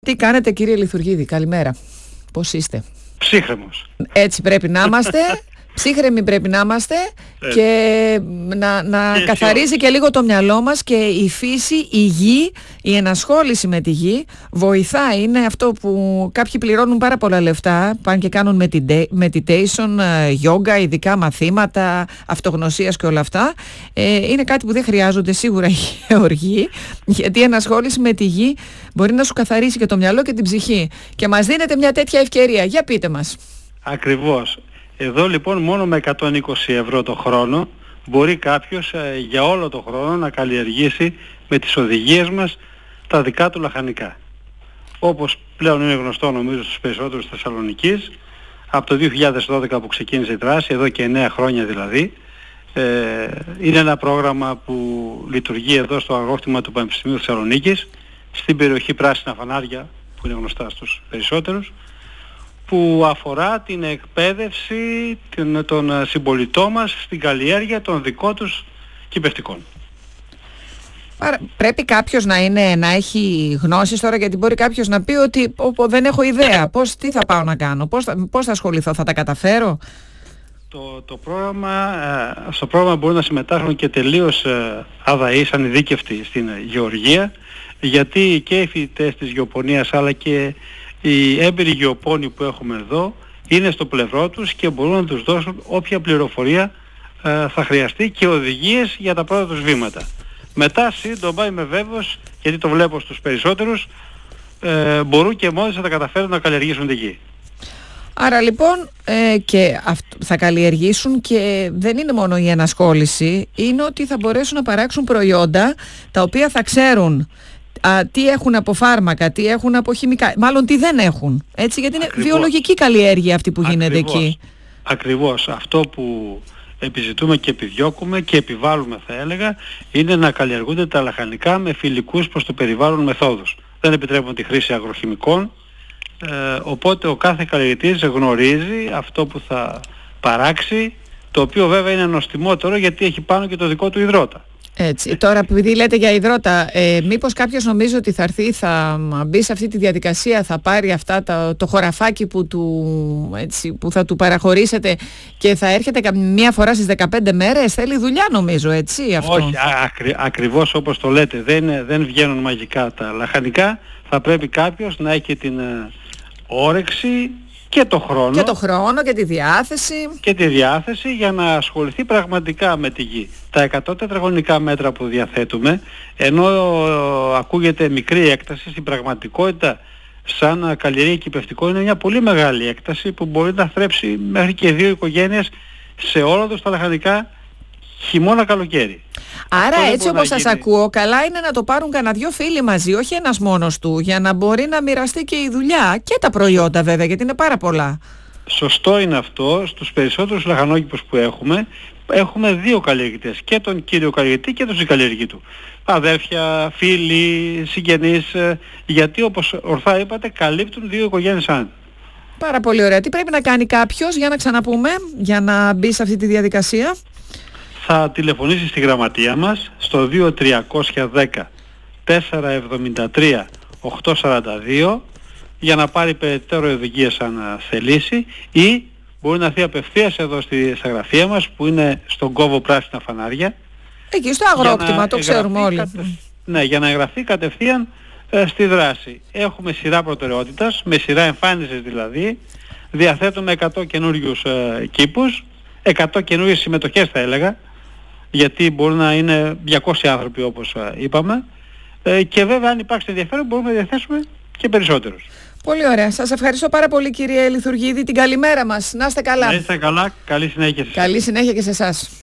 Τι κάνετε, κύριε Λιθουργίδη? Καλημέρα. Πώς είστε? Ψύχρεμος. Έτσι πρέπει να είμαστε. Ψύχρεμοι πρέπει να είμαστε και να καθαρίζει και λίγο το μυαλό μας, και η φύση, η γη, η ενασχόληση με τη γη βοηθάει. Είναι αυτό που κάποιοι πληρώνουν πάρα πολλά λεφτά, πάνε και κάνουν meditation, yoga, ειδικά μαθήματα αυτογνωσίας και όλα αυτά. Είναι κάτι που δεν χρειάζονται σίγουρα οι γεωργοί, γιατί η ενασχόληση με τη γη μπορεί να σου καθαρίσει και το μυαλό και την ψυχή. Και μας δίνετε μια τέτοια ευκαιρία. Για πείτε μας. Ακριβώς. Εδώ λοιπόν μόνο με 120 ευρώ το χρόνο μπορεί κάποιος για όλο το χρόνο να καλλιεργήσει με τις οδηγίες μας τα δικά του λαχανικά. Όπως πλέον είναι γνωστό νομίζω στους περισσότερους της Θεσσαλονικής, από το 2012 που ξεκίνησε η δράση, εδώ και 9 χρόνια δηλαδή, είναι ένα πρόγραμμα που λειτουργεί εδώ στο αγρόκτημα του Πανεπιστημίου Θεσσαλονίκης, στην περιοχή Πράσινα Φανάρια, που είναι γνωστά στους περισσότερους, που αφορά την εκπαίδευση των συμπολιτών μας στην καλλιέργεια των δικών τους κυπευτικών. Πρέπει κάποιος να έχει γνώσεις τώρα, γιατί μπορεί κάποιος να πει ότι δεν έχω ιδέα, τι θα πάω να κάνω, πώς θα ασχοληθώ, θα τα καταφέρω? Στο πρόγραμμα μπορούν να συμμετάσχουν και τελείως αδαείς, ανειδίκευτοι στην γεωργία, γιατί και οι φοιτητές της γεωπονίας αλλά και οι έμπειροι γεωπόνοι που έχουμε εδώ είναι στο πλευρό τους και μπορούν να τους δώσουν όποια πληροφορία θα χρειαστεί και οδηγίες για τα πρώτα τους βήματα. Μετά σύντομα είμαι βέβαιος, γιατί το βλέπω στους περισσότερους, μπορούν και μόνοι να τα καταφέρουν να καλλιεργήσουν τη γη. Άρα λοιπόν θα καλλιεργήσουν, και δεν είναι μόνο η ενασχόληση, είναι ότι θα μπορέσουν να παράξουν προϊόντα τα οποία θα ξέρουν τι έχουν από φάρμακα, τι έχουν από χημικά, μάλλον τι δεν έχουν, έτσι, γιατί είναι βιολογική καλλιέργεια αυτή που γίνεται εκεί. Ακριβώς. Αυτό που επιζητούμε και επιδιώκουμε και επιβάλλουμε, θα έλεγα, είναι να καλλιεργούνται τα λαχανικά με φιλικούς προς το περιβάλλον μεθόδους. Δεν επιτρέπουν τη χρήση αγροχημικών, οπότε ο κάθε καλλιεργητής γνωρίζει αυτό που θα παράξει, το οποίο βέβαια είναι νοστιμότερο γιατί έχει πάνω και το δικό του υδρότα. Έτσι. Τώρα, επειδή λέτε για υδρότα, μήπως κάποιος νομίζει ότι θα έρθει, θα μπει σε αυτή τη διαδικασία, θα πάρει αυτά το χωραφάκι που θα του παραχωρήσετε και θα έρχεται μία φορά στις 15 μέρες? Θέλει δουλειά νομίζω, έτσι, αυτό? Όχι, ακριβώς όπως το λέτε, δεν βγαίνουν μαγικά τα λαχανικά. Θα πρέπει κάποιος να έχει την όρεξη και το χρόνο. Και το χρόνο και τη διάθεση. Και τη διάθεση για να ασχοληθεί πραγματικά με τη γη. Τα 100 τετραγωνικά μέτρα που διαθέτουμε, ενώ ακούγεται μικρή έκταση, στην πραγματικότητα σαν καλλιέργεια κυπευτικό είναι μια πολύ μεγάλη έκταση που μπορεί να θρέψει μέχρι και 2 οικογένειες σε όλα τους τα λαχανικά χειμώνα καλοκαίρι. Άρα έτσι όπως σας ακούω, καλά είναι να το πάρουν κανένα 2 φίλοι μαζί, όχι ένας μόνος του, για να μπορεί να μοιραστεί και η δουλειά και τα προϊόντα βέβαια, γιατί είναι πάρα πολλά. Σωστό είναι αυτό. Στους περισσότερους λαχανόκηπους που έχουμε 2 καλλιεργητές, και τον κύριο καλλιεργητή και τον συγκαλλιεργητή του. Αδέρφια, φίλοι, συγγενείς, γιατί όπως ορθά είπατε καλύπτουν 2 οικογένειες αν. Πάρα πολύ ωραία. Τι πρέπει να κάνει κάποιος, για να ξαναπούμε, για να μπει σε αυτή τη διαδικασία? Θα τηλεφωνήσει στη γραμματεία μας στο 2310 473 842 για να πάρει περαιτέρω οδηγίες αν θελήσει, ή μπορεί να έρθει απευθείας εδώ στα γραφεία μας που είναι στον κόβο Πράσινα Φανάρια. Εκεί στο αγρόκτημα, το ξέρουμε όλοι. Ναι, για να εγγραφεί κατευθείαν στη δράση. Έχουμε σειρά προτεραιότητας, με σειρά εμφάνισης δηλαδή. Διαθέτουμε 100 καινούριους κήπους, 100 καινούριες συμμετοχές θα έλεγα, γιατί μπορεί να είναι 200 άνθρωποι όπως είπαμε, και βέβαια αν υπάρξει ενδιαφέρον μπορούμε να διαθέσουμε και περισσότερους. Πολύ ωραία. Σας ευχαριστώ πάρα πολύ, κύριε Λιθουργίδη. Την καλημέρα μας. Να είστε καλά. Να είστε καλά. Καλή συνέχεια. Καλή συνέχεια και σε εσάς.